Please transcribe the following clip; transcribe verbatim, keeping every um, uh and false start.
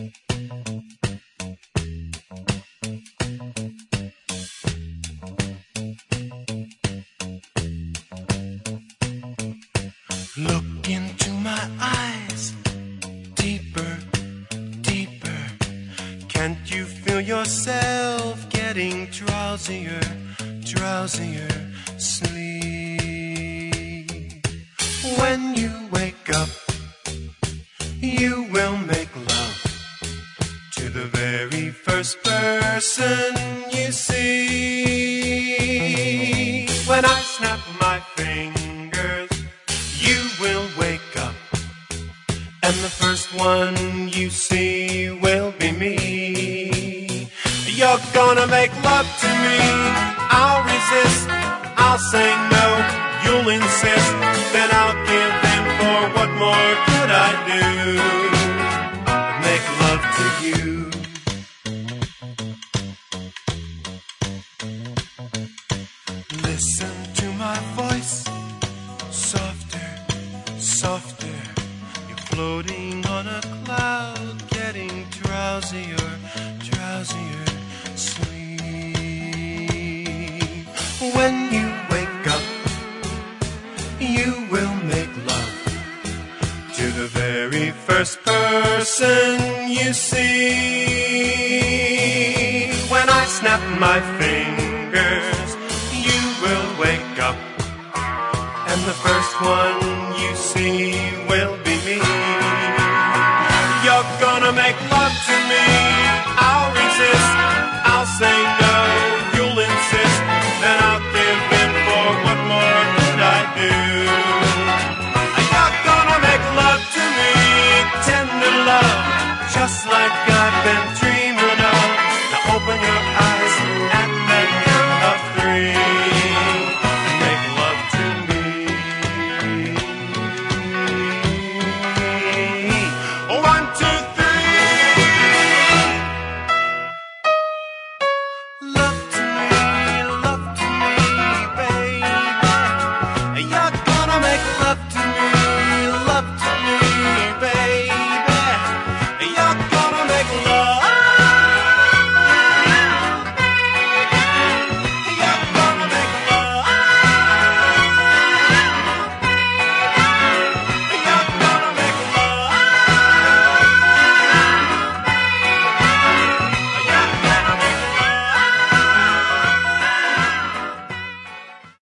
Look into my eyes, deeper, deeper. Can't you feel yourself getting drowsier, drowsier? Sleep. When you wake up, you will make love to the very first person you see. When I snap my fingers, you will wake up, and the first one you see will be me. You're gonna make love to me, I'll resist, I'll say no, you'll insist, then I'll give in, for what more could I do? Make love to you. Listen to my voice, softer, softer. You're floating on a cloud, getting drowsier, drowsier. Sleep. When you wake up, you will make love to the very first person you see. When I snap my fingers, you will wake up, and the first one you see will be me. You're gonna make love to me.